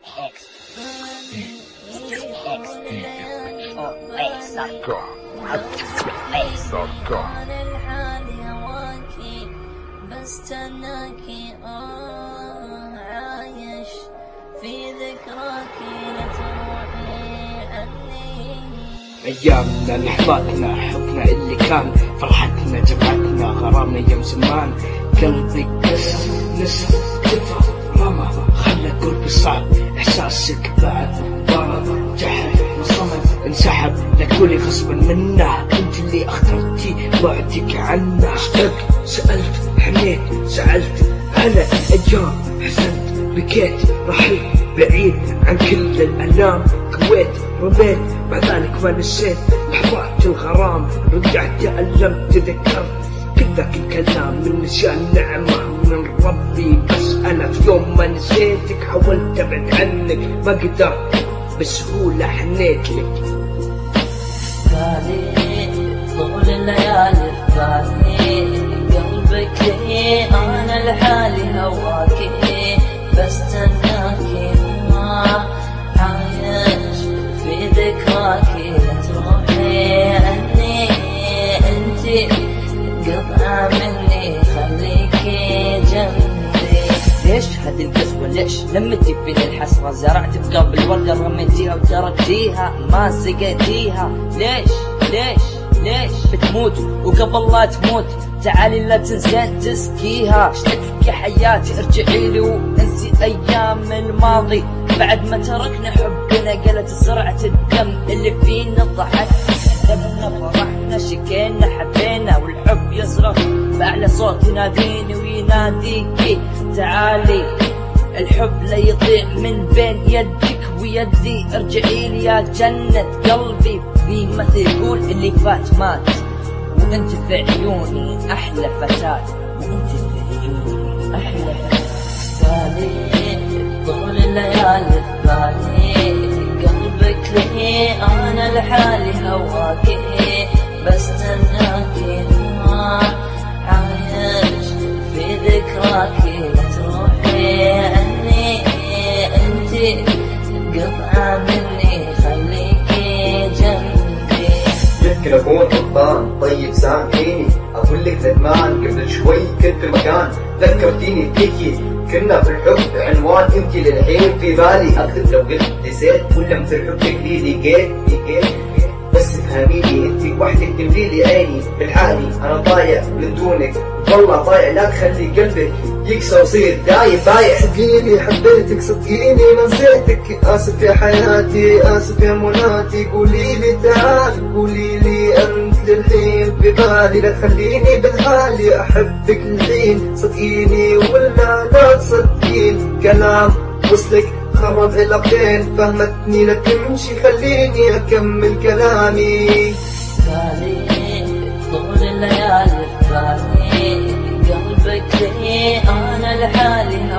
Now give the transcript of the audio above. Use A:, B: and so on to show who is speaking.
A: بستناكي عايش في ذكراكي لا تروحي عني.
B: أيامنا لحظاتنا حبنا اللي كان فرحتنا جمعتنا غرامنا يوم زمان. قلبي نس كفى رمى خلى قلبي صعب إحساسك بعد ضرب جحد وصمد انسحب. لا تقولي غصبا منا انت اللي اخترتي بعدك عنا. اشتقت سألت حنيت زعلت هلا أيام حزنت بكيت رحلت بعيد عن كل الألام. كويت رميت بعد ذلك ما نسيت لحظات الغرام. رجعت تألمت تذكرت كل ذاك الكلام من نسيان نعمة من ربي. بس أنا في يوم ما نسيتك حاولت أبعد عنك ما قدرت بسهولة حنيت لك.
A: بالي طول الليالي بالي قلبك لي أنا لحالي هواكي بستناكي ما عايش في ذكراكي لا تروحي عني. انتي قطعة مني خليكي جنبي.
C: ليش هذه القسوة ليش لمتي بين الحسرة؟ زرعت بقلب الوردة رميتيها وتركتيها ما سقيتيها. ليش ليش ليش بتموت وقبل لا تموت تعالي لا تنسين تسكيها. اشتقتك يا حياتي ارجعي لي وانسي ايام الماضي. بعد ما تركنا حبنا قلت سرعة الدم اللي فينا ضحك كذبنا فرحنا شكينا حبينا. والحب يصرخ بأعلى صوت يناديني ويناديكي تعالي. الحب لا يضيع من بين يدك ويدي. ارجعي لي يا جنة قلبي في مثل يقول اللي فات مات وانت في عيوني احلى فتاة. وانت في عيوني احلى فتاة.
A: بالي طول الليالي بالي قلبك لي انا لحالي هواكي بستناكي ما عايش في ذكراكي لا تروحي عني. انتي قطعة مني خليكي جنبي.
D: يمكن اكون غلطان طيب سامحيني اقول لك ندمان قبل شوي كنت في مكان ذكرتيني فيكي كنا في الحب عنوان انتي للحين في بالي. اكتب لو قلت نسيت ولا مثل حبك لي لقيت بس فهميني انتي وحدك تمليلي عيني بالحالي. انا ضايع من دونك والله ضايع لا تخلي قلبك يكسر وصير دايب بايع.
E: صدقيني حبيتك صدقيني ما نسيتك. اسف يا حياتي اسف يا مناتي. قولي لي تعال قولي لي انت للحين ببالي. لا تخليني بالحالي احبك للحين صدقيني ولا لا تصدقين. كلام وصلك خرب علاقتين فهمتني لا تمشي خليني اكمل كلامي.
A: بالي طول الليالي بالي قلبك لي انا لحالي